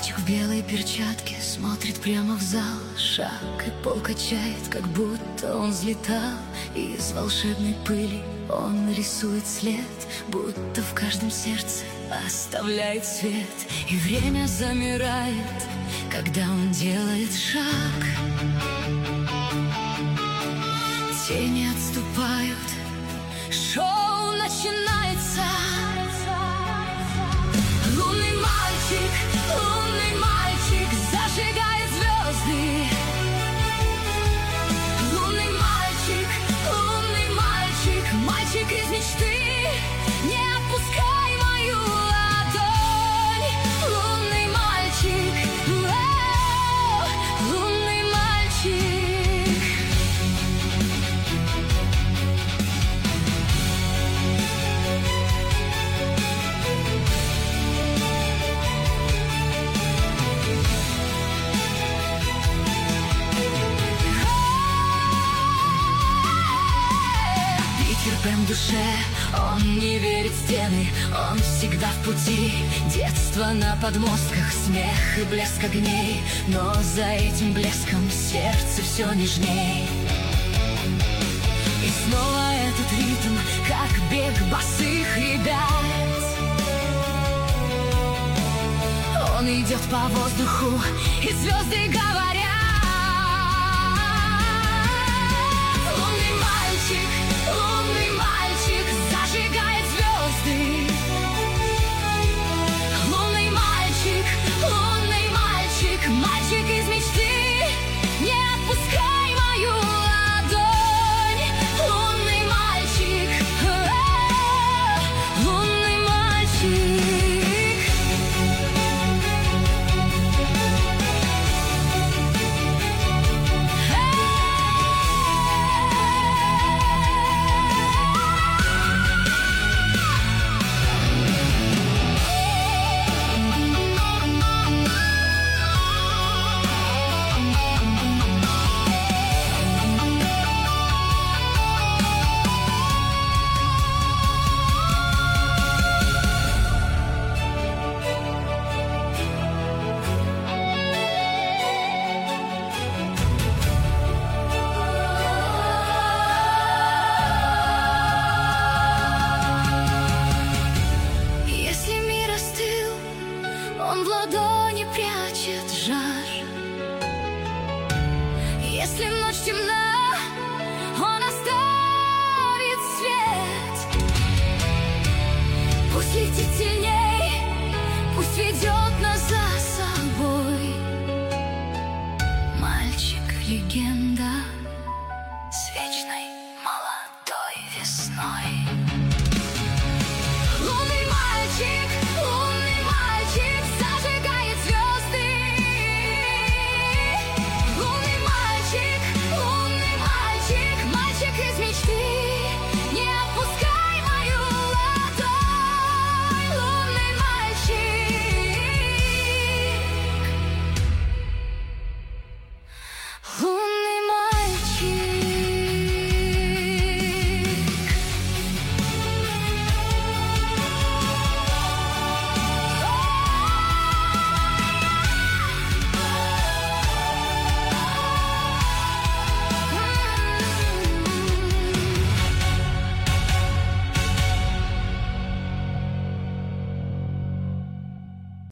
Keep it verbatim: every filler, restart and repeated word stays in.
Мальчик в белой перчатке смотрит прямо в зал. Шаг и пол качает, как будто он взлетал. Из волшебной пыли он рисует след, будто в каждом сердце оставляет свет. И время замирает, когда он делает шаг. Тени отступают, шоу начинается. Лунный мальчик, лунный мальчик зажигает звезды. Лунный мальчик, лунный мальчик, мальчик из мечты, не отпускай мою ладонь. Лунный мальчик, о, лунный мальчик. Прям в душе, он не верит в стены, он всегда в пути. Детство на подмостках, смех и блеск огней, но за этим блеском сердце все нежней. И снова этот ритм, как бег босых ребят. Он идет по воздуху, и звезды говорят. Лунный мальчик, лунный мальчик зажигает звезды. Лунный мальчик, лунный мальчик, мальчик из мечты, не отпускай мою ладонь. Лунный мальчик, о, лунный мальчик. Он в ладони прячет жар. Если ночь темна,